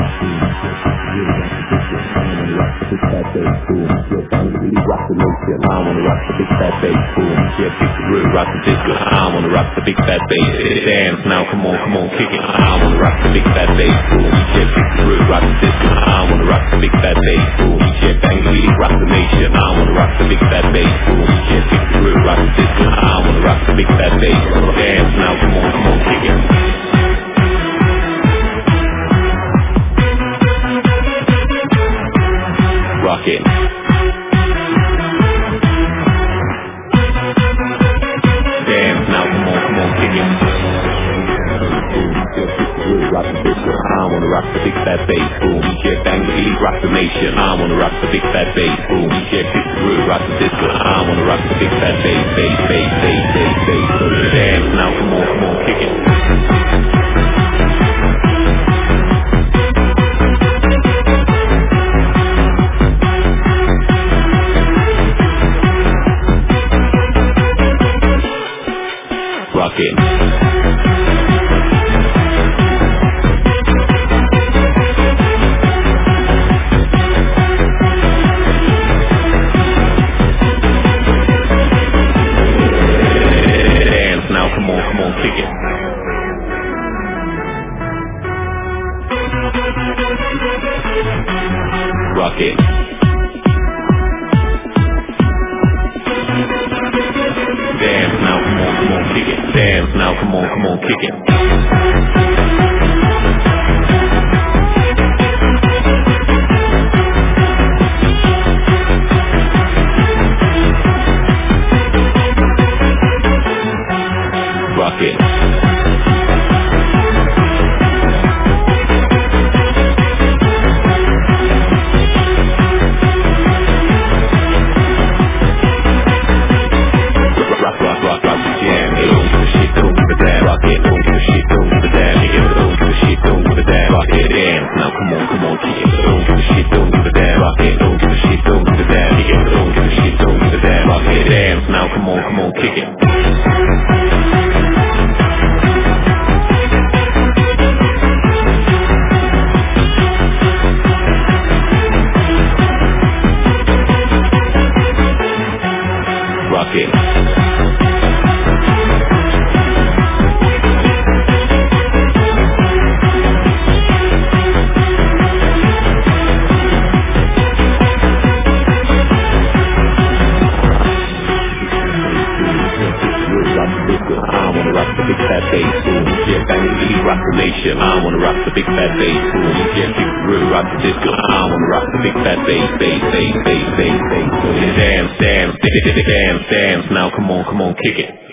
Rock the nation, I wanna rock the big fat bass, boom. Yeah, kick the groove, rock the disco. I wanna rock the big fat bass. Dance now, come on, kick it. I wanna rock the big fat bass, boom. Yeah, kick the groove, rock the disco. I wanna rock the big fat bass, boom. Yeah, bang the beat, rock the nation. I wanna rock the big fat bass, boom. Yeah, kick the groove, rock the disco. I wanna rock the big fat bass. Dance now, come on, kick it. Rock it. Dance now, come on, kick it. Rock the disco. I wanna rock the big fat bass, boom. Yeah, bang the beat, rock the nation. I wanna rock the big fat bass, boom. Yeah, kick the groove, rock the disco. I wanna rock the big fat bass, bass. So dance now, come on, kick it. Rock it. Dance now, come on, kick it. Rock it. Dance now, come on, kick it. Dance now, come on, kick it. Rock it. Rock the jam. Hey, don't give a shit, don't give a damn. Rock it, don't give a shit, don't give a damn. Nigga, don't give a shit, don't give a damn. Rock it, dance now, come on, kick it. Don't give a shit, don't give a damn. Rock it, don't give a shit, don't give a damn. Nigga, don't give a shit, don't give a damn. Rock it, dance now, come on, kick it. Rock it. I wanna rock the big fat bass, boom. Yeah, bang the beat, rock the nation. I wanna rock the big fat bass, boom. Yeah, kick the groove, rock the disco. I wanna rock the big fat bass, bass. So dance now, come on, kick it.